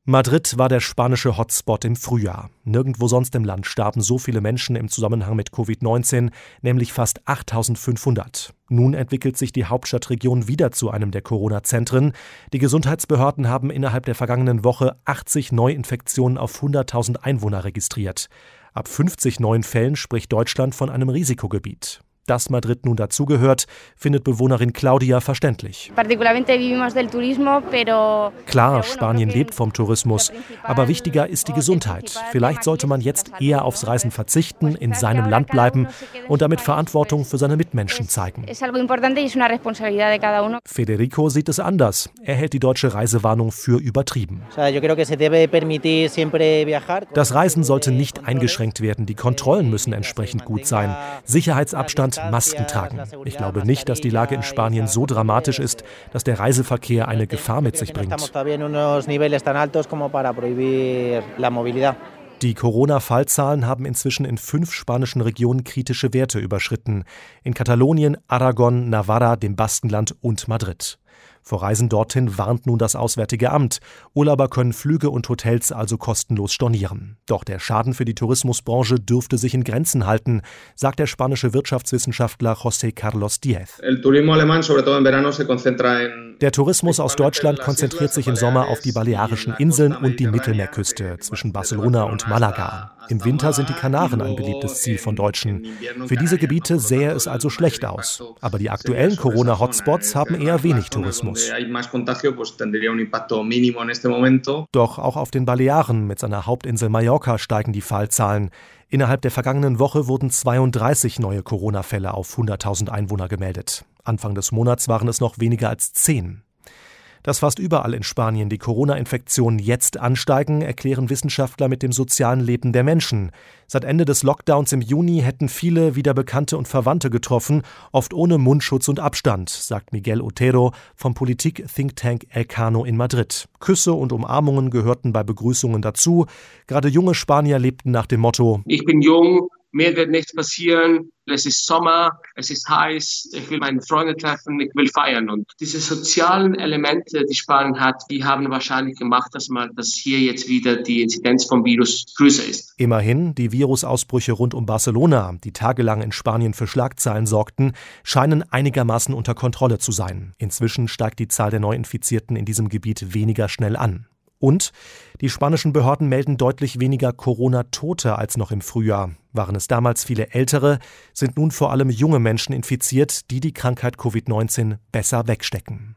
Madrid war der spanische Hotspot im Frühjahr. Nirgendwo sonst im Land starben so viele Menschen im Zusammenhang mit Covid-19, nämlich fast 8.500. Nun entwickelt sich die Hauptstadtregion wieder zu einem der Corona-Zentren. Die Gesundheitsbehörden haben innerhalb der vergangenen Woche 80 Neuinfektionen auf 100.000 Einwohner registriert. Ab 50 neuen Fällen spricht Deutschland von einem Risikogebiet. Dass Madrid nun dazugehört, findet Bewohnerin Claudia verständlich. Klar, Spanien lebt vom Tourismus, aber wichtiger ist die Gesundheit. Vielleicht sollte man jetzt eher aufs Reisen verzichten, in seinem Land bleiben und damit Verantwortung für seine Mitmenschen zeigen. Federico sieht es anders. Er hält die deutsche Reisewarnung für übertrieben. Das Reisen sollte nicht eingeschränkt werden. Die Kontrollen müssen entsprechend gut sein. Sicherheitsabstand, Masken tragen. Ich glaube nicht, dass die Lage in Spanien so dramatisch ist, dass der Reiseverkehr eine Gefahr mit sich bringt. Die Corona-Fallzahlen haben inzwischen in 5 spanischen Regionen kritische Werte überschritten. In Katalonien, Aragon, Navarra, dem Baskenland und Madrid. Vor Reisen dorthin warnt nun das Auswärtige Amt. Urlauber können Flüge und Hotels also kostenlos stornieren. Doch der Schaden für die Tourismusbranche dürfte sich in Grenzen halten, sagt der spanische Wirtschaftswissenschaftler José Carlos Díez. Der Tourismus aus Deutschland konzentriert sich im Sommer auf die Balearischen Inseln und die Mittelmeerküste zwischen Barcelona und Malaga. Im Winter sind die Kanaren ein beliebtes Ziel von Deutschen. Für diese Gebiete sähe es also schlecht aus. Aber die aktuellen Corona-Hotspots haben eher wenig Tourismus. Doch auch auf den Balearen mit seiner Hauptinsel Mallorca steigen die Fallzahlen. Innerhalb der vergangenen Woche wurden 32 neue Corona-Fälle auf 100.000 Einwohner gemeldet. Anfang des Monats waren es noch weniger als 10. Dass fast überall in Spanien die Corona-Infektionen jetzt ansteigen, erklären Wissenschaftler mit dem sozialen Leben der Menschen. Seit Ende des Lockdowns im Juni hätten viele wieder Bekannte und Verwandte getroffen, oft ohne Mundschutz und Abstand, sagt Miguel Otero vom Politik-Thinktank Elcano in Madrid. Küsse und Umarmungen gehörten bei Begrüßungen dazu. Gerade junge Spanier lebten nach dem Motto: Ich bin jung, mir wird nichts passieren, es ist Sommer, es ist heiß, ich will meine Freunde treffen, ich will feiern. Und diese sozialen Elemente, die Spanien hat, die haben wahrscheinlich gemacht, dass hier jetzt wieder die Inzidenz vom Virus größer ist. Immerhin, die Virusausbrüche rund um Barcelona, die tagelang in Spanien für Schlagzeilen sorgten, scheinen einigermaßen unter Kontrolle zu sein. Inzwischen steigt die Zahl der Neuinfizierten in diesem Gebiet weniger schnell an. Und die spanischen Behörden melden deutlich weniger Corona-Tote als noch im Frühjahr. Waren es damals viele Ältere, sind nun vor allem junge Menschen infiziert, die die Krankheit Covid-19 besser wegstecken.